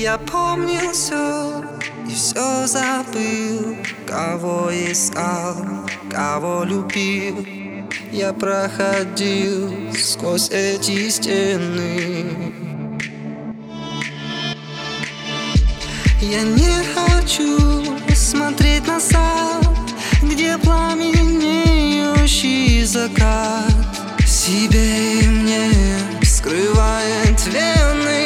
Я помнил все и все забыл. Кого искал, кого любил. Я проходил сквозь эти стены. Я не хочу смотреть назад, где пламенеющий закат себе и мне скрывает вены.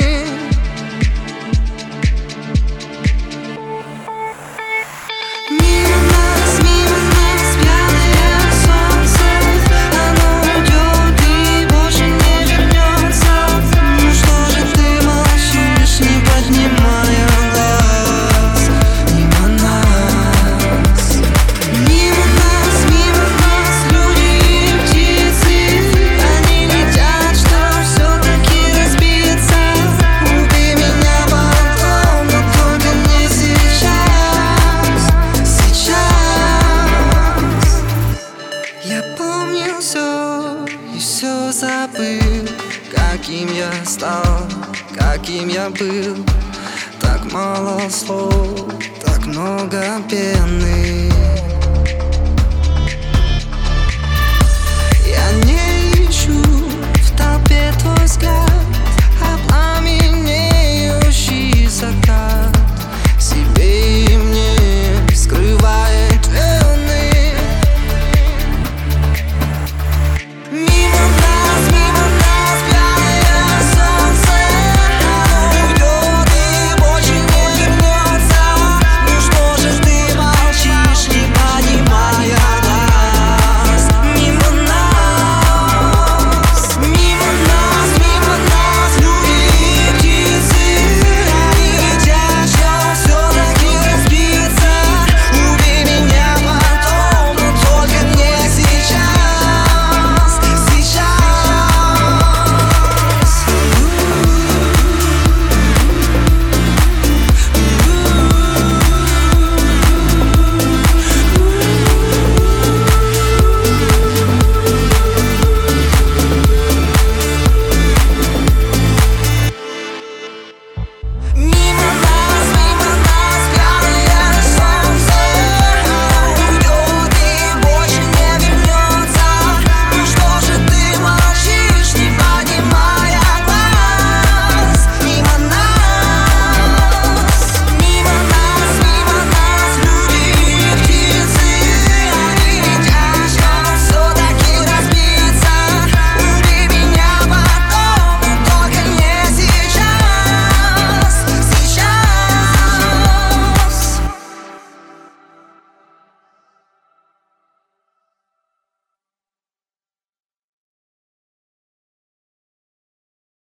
Мимо нас пьяное солнце, оно уйдет и больше не вернется. Ну что же ты молчишь, не поднимая глаз? Мимо нас люди и птицы, они летят, что все-таки разбиться. Убей меня потом, но только не сейчас. Я помнил все и все забыл. Каким я стал, каким я был. Так мало слов, так много пены.